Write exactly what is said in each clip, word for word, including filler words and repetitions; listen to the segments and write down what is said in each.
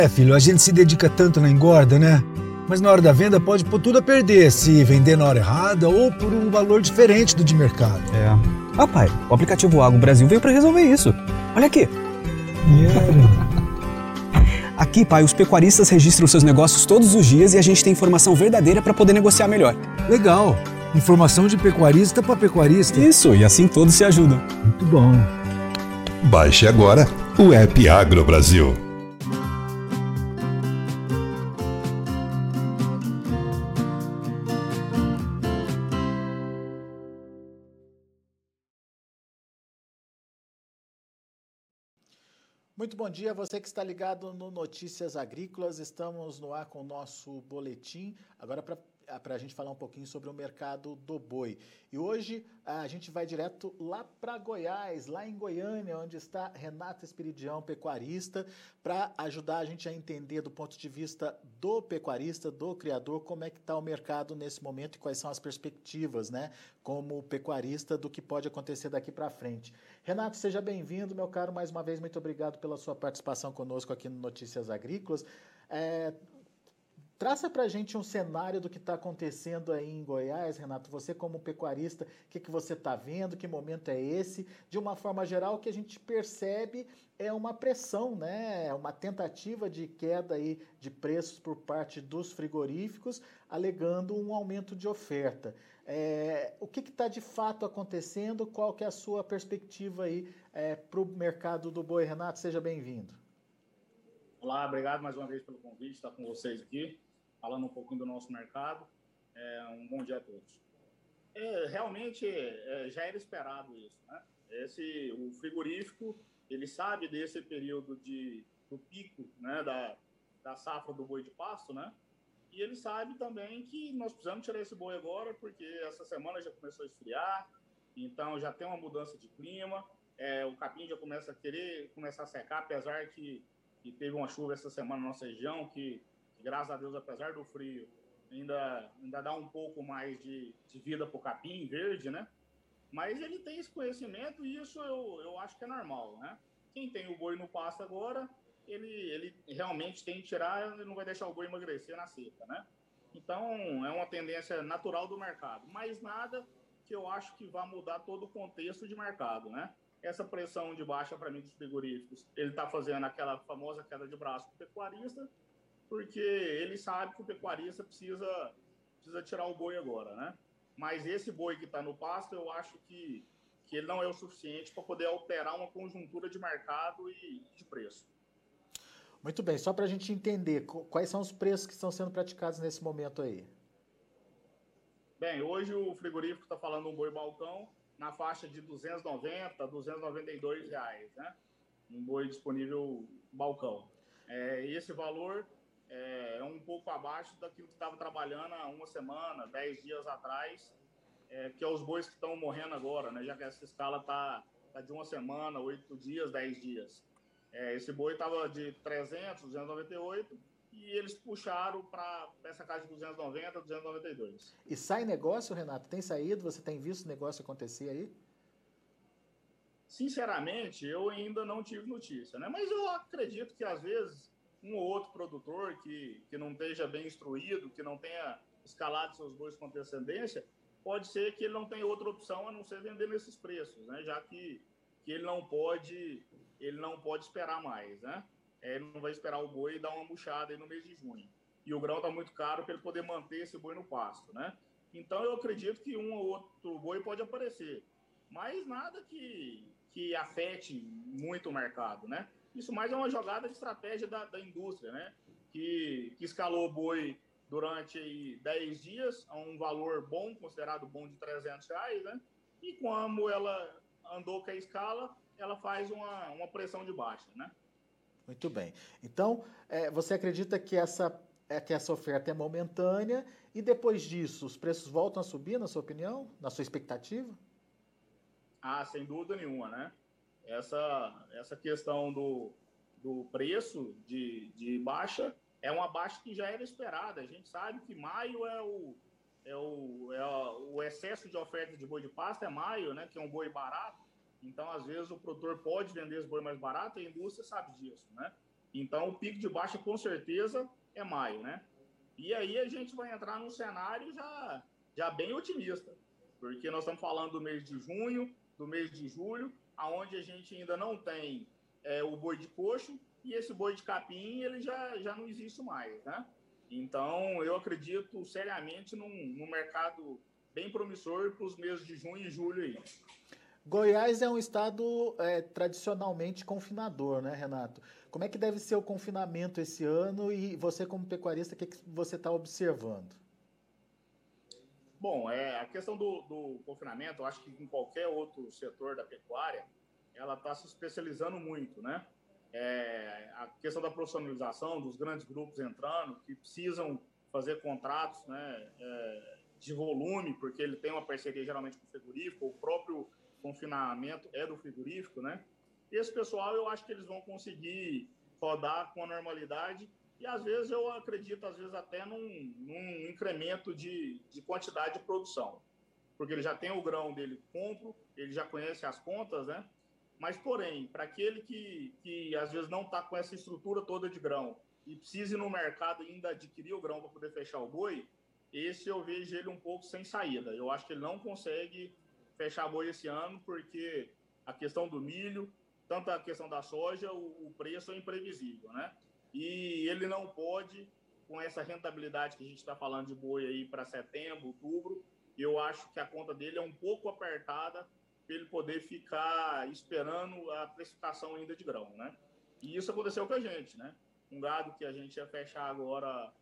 É, filho, a gente se dedica tanto na engorda, né? Mas na hora da venda pode pôr tudo a perder, se vender na hora errada ou por um valor diferente do de mercado. É. Ah, pai, o aplicativo Agro Brasil veio para resolver isso. Olha aqui. Yeah. Aqui, pai, os pecuaristas registram seus negócios todos os dias e a gente tem informação verdadeira para poder negociar melhor. Legal. Informação de pecuarista para pecuarista. Isso, e assim todos se ajudam. Muito bom. Baixe agora o app Agro Brasil. Muito bom dia, você que está ligado no Notícias Agrícolas. Estamos no ar com o nosso boletim, agora para a gente falar um pouquinho sobre o mercado do boi. E hoje a gente vai direto lá para Goiás, lá em Goiânia, onde está Renato Esperidião, pecuarista, para ajudar a gente a entender do ponto de vista do pecuarista, do criador, como é que está o mercado nesse momento e quais são as perspectivas, né, como pecuarista, do que pode acontecer daqui para frente. Renato, seja bem-vindo, meu caro, mais uma vez, muito obrigado pela sua participação conosco aqui no Notícias Agrícolas. É, traça para a gente um cenário do que está acontecendo aí em Goiás, Renato. Você como pecuarista, o que, que você está vendo, que momento é esse? De uma forma geral, o que a gente percebe é uma pressão, né? Uma tentativa de queda aí de preços por parte dos frigoríficos, alegando um aumento de oferta. É, o que está de fato acontecendo? Qual que é a sua perspectiva aí é, para o mercado do boi, Renato? Seja bem-vindo. Olá, obrigado mais uma vez pelo convite, estar com vocês aqui, falando um pouquinho do nosso mercado. É, um bom dia a todos. É, realmente é, já era esperado isso, né? Esse, o frigorífico, ele sabe desse período de, do pico, né, da, da safra do boi de pasto, né? E ele sabe também que nós precisamos tirar esse boi agora, porque essa semana já começou a esfriar, então já tem uma mudança de clima, é, o capim já começa a querer começar a secar, apesar que, que teve uma chuva essa semana na nossa região, que, que graças a Deus, apesar do frio, ainda, ainda dá um pouco mais de, de vida para o capim verde, né? Mas ele tem esse conhecimento e isso eu, eu acho que é normal, né? Quem tem o boi no pasto agora, ele, ele realmente tem que tirar, ele não vai deixar o boi emagrecer na seca, né? Então, é uma tendência natural do mercado, mas nada que eu acho que vai mudar todo o contexto de mercado, né? Essa pressão de baixa, para mim, dos frigoríficos, ele está fazendo aquela famosa queda de braço para o pecuarista, porque ele sabe que o pecuarista precisa, precisa tirar o boi agora, né? Mas esse boi que está no pasto, eu acho que, que ele não é o suficiente para poder alterar uma conjuntura de mercado e de preço. Muito bem, só para a gente entender, quais são os preços que estão sendo praticados nesse momento aí? Bem, hoje o frigorífico está falando um boi balcão na faixa de duzentos e noventa, duzentos e noventa e dois reais, né? Um boi disponível balcão. É, esse valor é, é um pouco abaixo daquilo que estava trabalhando há uma semana, dez dias atrás, é, que é os bois que estão morrendo agora, né? Já que essa escala está tá de uma semana, oito dias, dez dias. É, esse boi estava de trezentos, duzentos e noventa e oito e eles puxaram para essa casa de duzentos e noventa, duzentos e noventa e dois. E sai negócio, Renato? Tem saído? Você tem visto negócio acontecer aí? Sinceramente, eu ainda não tive notícia, né? Mas eu acredito que às vezes um ou outro produtor que, que não esteja bem instruído, que não tenha escalado seus bois com antecedência, pode ser que ele não tenha outra opção a não ser vender nesses preços, né? Já que, que ele não pode... ele não pode esperar mais, né? É, ele não vai esperar o boi dar uma murchada aí no mês de junho. E o grão está muito caro para ele poder manter esse boi no pasto, né? Então, eu acredito que um ou outro boi pode aparecer. Mas nada que, que afete muito o mercado, né? Isso mais é uma jogada de estratégia da, da indústria, né? Que, que escalou o boi durante aí, dez dias a um valor bom, considerado bom, de trezentos reais, né? E como ela andou com a escala, ela faz uma, uma pressão de baixa, né? Muito bem. Então, é, você acredita que essa, é, que essa oferta é momentânea e depois disso os preços voltam a subir, na sua opinião, na sua expectativa? Ah, sem dúvida nenhuma, né? Essa, essa questão do, do preço de, de baixa é uma baixa que já era esperada. A gente sabe que maio é o, é o, é o excesso de oferta de boi de pasto, é maio, né? Que é um boi barato. Então, às vezes, o produtor pode vender esse boi mais barato e a indústria sabe disso, né? Então, o pico de baixa, com certeza, é maio, né? E aí a gente vai entrar num cenário já, já bem otimista, porque nós estamos falando do mês de junho, do mês de julho, aonde a gente ainda não tem é, o boi de coxo, e esse boi de capim ele já, já não existe mais, né? Então, eu acredito seriamente num, num mercado bem promissor para os meses de junho e julho aí. Goiás é um estado é, tradicionalmente confinador, né, Renato? Como é que deve ser o confinamento esse ano e você, como pecuarista, o que, que você está observando? Bom, é, a questão do, do confinamento, eu acho que em qualquer outro setor da pecuária, ela está se especializando muito, né? É, a questão da profissionalização, dos grandes grupos entrando, que precisam fazer contratos, né, é, de volume, porque ele tem uma parceria geralmente com o frigorífico, o próprio confinamento é do frigorífico, né? Esse pessoal, eu acho que eles vão conseguir rodar com a normalidade e, às vezes, eu acredito, às vezes, até num, num incremento de, de quantidade de produção, porque ele já tem o grão dele compro, ele já conhece as contas, né? Mas, porém, para aquele que, que, às vezes, não está com essa estrutura toda de grão e precisa ir no mercado ainda adquirir o grão para poder fechar o boi, esse eu vejo ele um pouco sem saída. Eu acho que ele não consegue fechar boi esse ano, porque a questão do milho, tanto a questão da soja, o, o preço é imprevisível, né? E ele não pode, com essa rentabilidade que a gente está falando de boi aí para setembro, outubro, eu acho que a conta dele é um pouco apertada para ele poder ficar esperando a precificação ainda de grão, né? E isso aconteceu com a gente, né? Um gado que a gente ia fechar agora,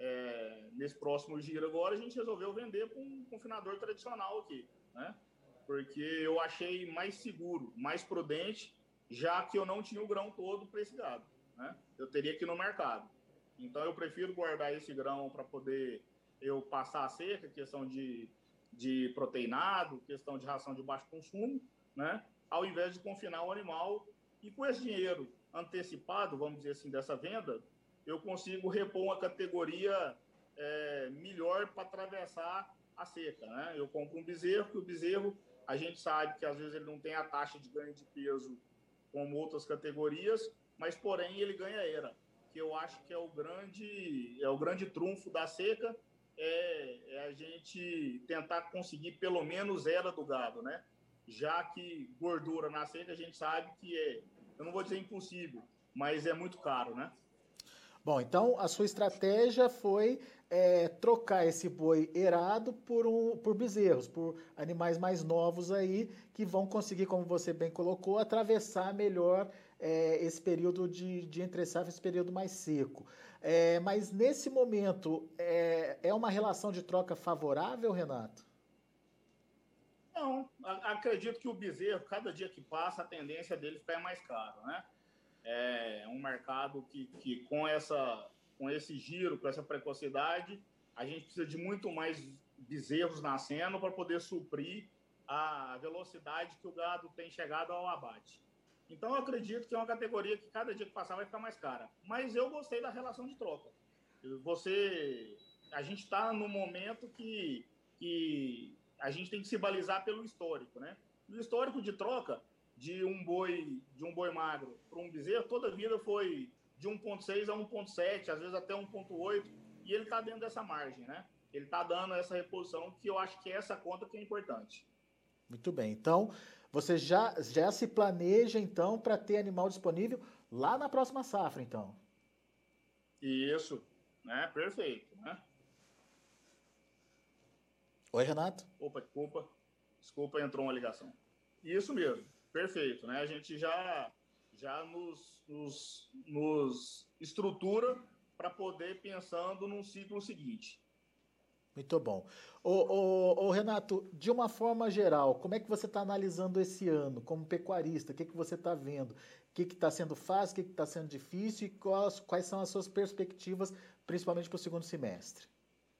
é, nesse próximo giro agora, a gente resolveu vender para um confinador tradicional aqui, né? Porque eu achei mais seguro, mais prudente, já que eu não tinha o grão todo para esse gado, né? Eu teria que ir no mercado. Então, eu prefiro guardar esse grão para poder eu passar a seca, questão de, de proteinado, questão de ração de baixo consumo, né? Ao invés de confinar o animal. E com esse dinheiro antecipado, vamos dizer assim, dessa venda, eu consigo repor uma categoria é, melhor para atravessar a seca, né? Eu compro um bezerro, que o bezerro, a gente sabe que às vezes ele não tem a taxa de ganho de peso como outras categorias, mas porém ele ganha era, que eu acho que é o grande, é o grande trunfo da seca, é, é a gente tentar conseguir pelo menos era do gado, né? Já que gordura na seca a gente sabe que é, eu não vou dizer impossível, mas é muito caro, né? Bom, então a sua estratégia foi é, trocar esse boi erado por, um, por bezerros, por animais mais novos aí, que vão conseguir, como você bem colocou, atravessar melhor é, esse período de, de entre-safra, esse período mais seco. É, mas nesse momento, é, é uma relação de troca favorável, Renato? Não, acredito que o bezerro, cada dia que passa, a tendência dele ficar mais caro, né? É um mercado que, que com, essa, com esse giro, com essa precocidade, a gente precisa de muito mais bezerros nascendo para poder suprir a velocidade que o gado tem chegado ao abate. Então, eu acredito que é uma categoria que cada dia que passar vai ficar mais cara. Mas eu gostei da relação de troca. Você, a gente está no momento que, que a gente tem que se balizar pelo histórico, né? O histórico de troca de um boi, de um boi magro para um bezerro, toda a vida foi de um ponto seis a um ponto sete, às vezes até um ponto oito, e ele está dentro dessa margem, né? Ele está dando essa reposição, que eu acho que é essa conta que é importante. Muito bem. Então, você já, já se planeja, então, para ter animal disponível lá na próxima safra, então? Isso, né? Perfeito, né? Oi, Renato? Opa, desculpa. Desculpa, entrou uma ligação. Isso mesmo. Perfeito, né? A gente já, já nos, nos, nos estrutura para poder pensando num ciclo seguinte. Muito bom. Ô, ô, ô, Renato, de uma forma geral, como é que você está analisando esse ano como pecuarista? O que, que você está vendo? O que está sendo fácil, o que está sendo difícil e quais, quais são as suas perspectivas, principalmente para o segundo semestre?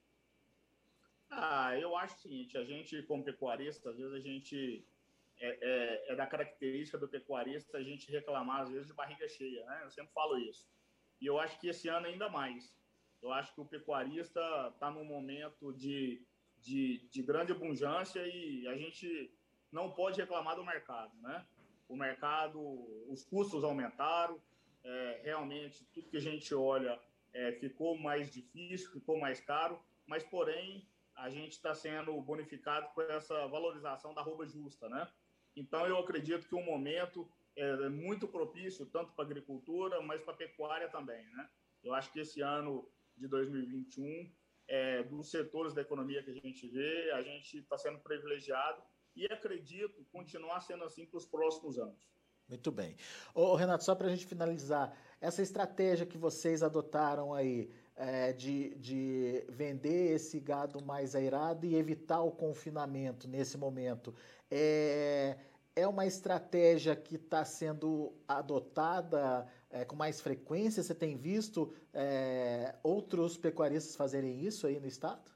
Ah, eu acho o seguinte, a gente como pecuarista, às vezes a gente... É, é, é da característica do pecuarista a gente reclamar, às vezes, de barriga cheia, né? Eu sempre falo isso. E eu acho que esse ano ainda mais. Eu acho que o pecuarista está num momento de, de, de grande abundância e a gente não pode reclamar do mercado, né? O mercado, os custos aumentaram, é, realmente tudo que a gente olha é, ficou mais difícil, ficou mais caro, mas porém a gente está sendo bonificado por essa valorização da arroba justa, né? Então eu acredito que o momento é muito propício tanto para a agricultura, mas para a pecuária também, né? Eu acho que esse ano de dois mil e vinte e um, é, dos setores da economia que a gente vê, a gente está sendo privilegiado e acredito continuar sendo assim para os próximos anos. Muito bem. Ô, Renato, só para a gente finalizar, essa estratégia que vocês adotaram aí é, de, de vender esse gado mais airado e evitar o confinamento nesse momento, é, é uma estratégia que está sendo adotada é, com mais frequência? Você tem visto é, outros pecuaristas fazerem isso aí no estado?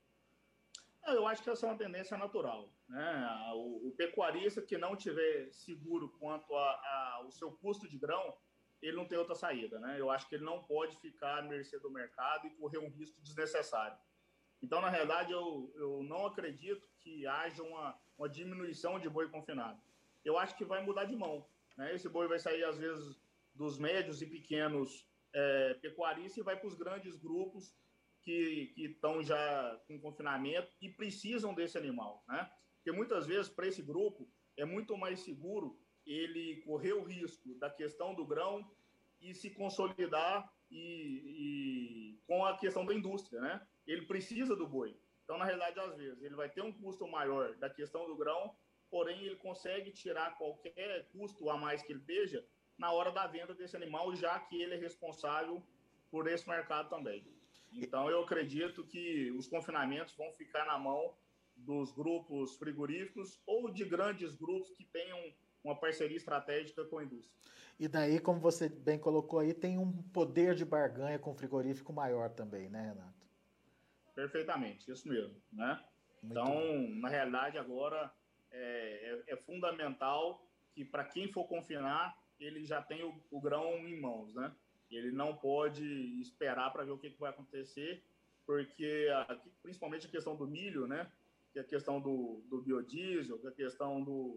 Eu acho que essa é uma tendência natural, né? O, o pecuarista que não tiver seguro quanto ao seu custo de grão, ele não tem outra saída, né? Eu acho que ele não pode ficar à mercê do mercado e correr um risco desnecessário. Então, na realidade, eu, eu não acredito que haja uma, uma diminuição de boi confinado. Eu acho que vai mudar de mão, né? Esse boi vai sair, às vezes, dos médios e pequenos é, pecuaristas e vai para os grandes grupos que estão já com confinamento e precisam desse animal, né? Porque muitas vezes, para esse grupo, é muito mais seguro ele correr o risco da questão do grão e se consolidar e, e, com a questão da indústria, né? Ele precisa do boi. Então, na realidade, às vezes, ele vai ter um custo maior da questão do grão, porém, ele consegue tirar qualquer custo a mais que ele esteja na hora da venda desse animal, já que ele é responsável por esse mercado também. Então, eu acredito que os confinamentos vão ficar na mão dos grupos frigoríficos ou de grandes grupos que tenham uma parceria estratégica com a indústria. E daí, como você bem colocou aí, tem um poder de barganha com o frigorífico maior também, né, Renato? Perfeitamente, isso mesmo, né? Muito então, bom. Na realidade, agora é, é, é fundamental que, para quem for confinar, ele já tenha o, o grão em mãos, né? Ele não pode esperar para ver o que, que vai acontecer, porque a, principalmente a questão do milho, né? Que é a questão do, do biodiesel, que é a questão do,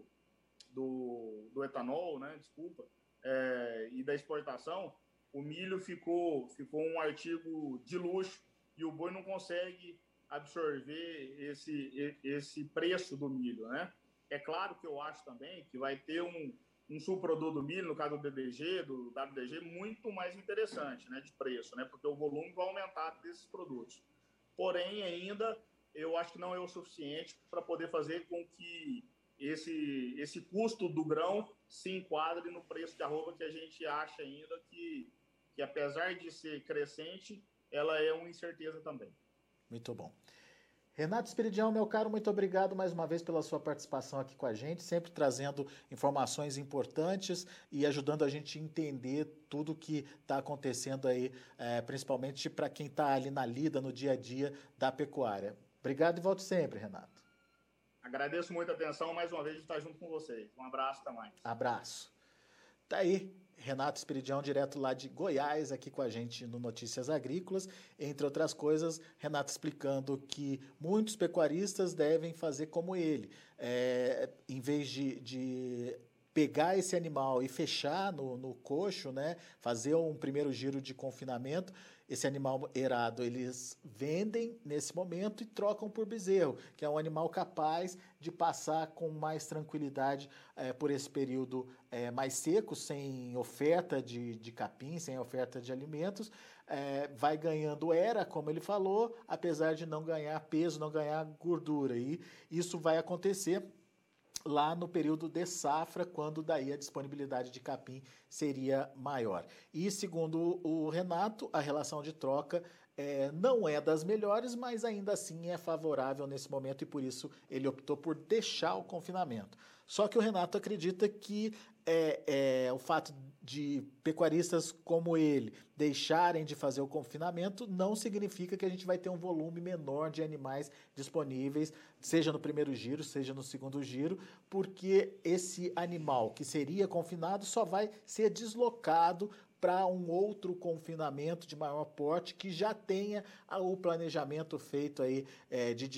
do, do etanol, né? Desculpa, é, e da exportação, o milho ficou, ficou um artigo de luxo e o boi não consegue absorver esse, esse preço do milho, né? É claro que eu acho também que vai ter um um subproduto do milho, no caso do D D G, do W D G, muito mais interessante, né, de preço, né, porque o volume vai aumentar desses produtos. Porém, ainda, eu acho que não é o suficiente para poder fazer com que esse, esse custo do grão se enquadre no preço de arroba que a gente acha ainda que, que, apesar de ser crescente, ela é uma incerteza também. Muito bom. Renato Esperidião, meu caro, muito obrigado mais uma vez pela sua participação aqui com a gente, sempre trazendo informações importantes e ajudando a gente a entender tudo que está acontecendo aí, é, principalmente para quem está ali na lida, no dia a dia da pecuária. Obrigado e volte sempre, Renato. Agradeço muito a atenção, mais uma vez, de estar junto com vocês. Um abraço, até mais. Abraço. Tá aí, Renato Esperidião, direto lá de Goiás, aqui com a gente no Notícias Agrícolas. Entre outras coisas, Renato explicando que muitos pecuaristas devem fazer como ele. É, em vez de, de pegar esse animal e fechar no, no coxo, né, fazer um primeiro giro de confinamento, esse animal erado eles vendem nesse momento e trocam por bezerro, que é um animal capaz de passar com mais tranquilidade é, por esse período é, mais seco, sem oferta de, de capim, sem oferta de alimentos, é, vai ganhando era, como ele falou, apesar de não ganhar peso, não ganhar gordura. E isso vai acontecer lá no período de safra, quando daí a disponibilidade de capim seria maior. E segundo o Renato, a relação de troca é, não é das melhores, mas ainda assim é favorável nesse momento e por isso ele optou por deixar o confinamento. Só que o Renato acredita que é, é, o fato de pecuaristas como ele deixarem de fazer o confinamento não significa que a gente vai ter um volume menor de animais disponíveis, seja no primeiro giro, seja no segundo giro, porque esse animal que seria confinado só vai ser deslocado para um outro confinamento de maior porte que já tenha o planejamento feito aí é, de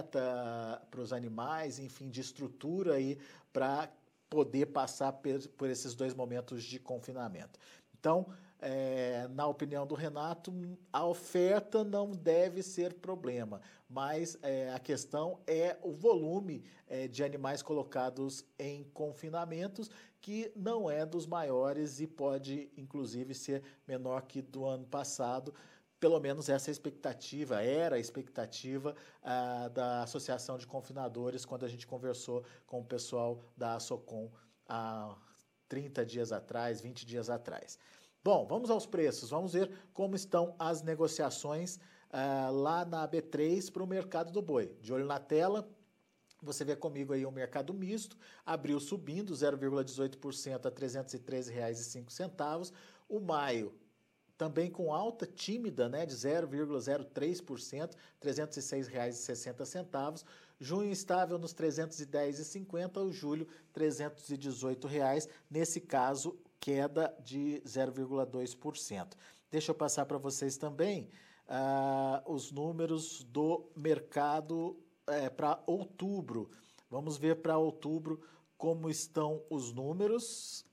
dieta para os animais, enfim, de estrutura aí para poder passar por esses dois momentos de confinamento. Então, é, na opinião do Renato, a oferta não deve ser problema, mas é, a questão é o volume é, de animais colocados em confinamentos, que não é dos maiores e pode, inclusive, ser menor que do ano passado. Pelo menos essa é a expectativa, era a expectativa ah, da Associação de Confinadores quando a gente conversou com o pessoal da Assocom há trinta dias atrás, vinte dias atrás. Bom, vamos aos preços, vamos ver como estão as negociações ah, lá na B três para o mercado do boi. De olho na tela, você vê comigo aí o mercado misto, abriu subindo zero vírgula dezoito por cento a trezentos e treze reais e cinco centavos. O maio também com alta tímida, né, de zero vírgula zero três por cento, trezentos e seis reais e sessenta centavos. Junho estável nos trezentos e dez reais e cinquenta centavos, o julho trezentos e dezoito reais, nesse caso queda de zero vírgula dois por cento. Deixa eu passar para vocês também uh, os números do mercado uh, para outubro. Vamos ver para outubro como estão os números.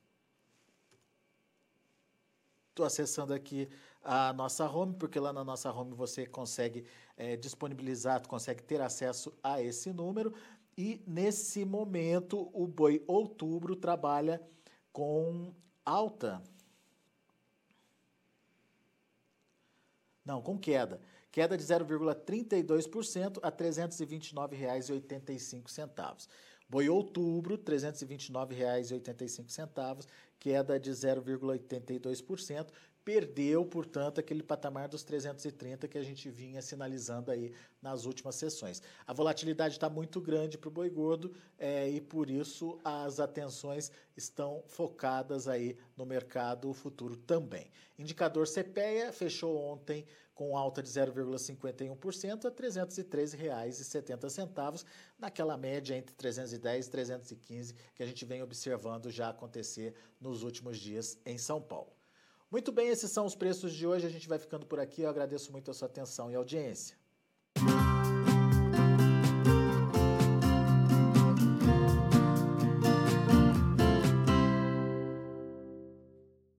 Estou acessando aqui a nossa home, porque lá na nossa home você consegue é, disponibilizar, consegue ter acesso a esse número. E nesse momento o boi outubro trabalha com alta. Não, com queda. Queda de zero vírgula trinta e dois por cento a trezentos e vinte e nove reais e oitenta e cinco centavos. Boi outubro, trezentos e vinte e nove reais e oitenta e cinco centavos, queda de zero vírgula oitenta e dois por cento. Perdeu, portanto, aquele patamar dos trezentos e trinta que a gente vinha sinalizando aí nas últimas sessões. A volatilidade está muito grande para o boi gordo é, e, por isso, as atenções estão focadas aí no mercado futuro também. Indicador C P E A fechou ontem com alta de zero vírgula cinquenta e um por cento a trezentos e treze reais e setenta centavos, naquela média entre trezentos e dez e trezentos e quinze que a gente vem observando já acontecer nos últimos dias em São Paulo. Muito bem, esses são os preços de hoje. A gente vai ficando por aqui. Eu agradeço muito a sua atenção e audiência.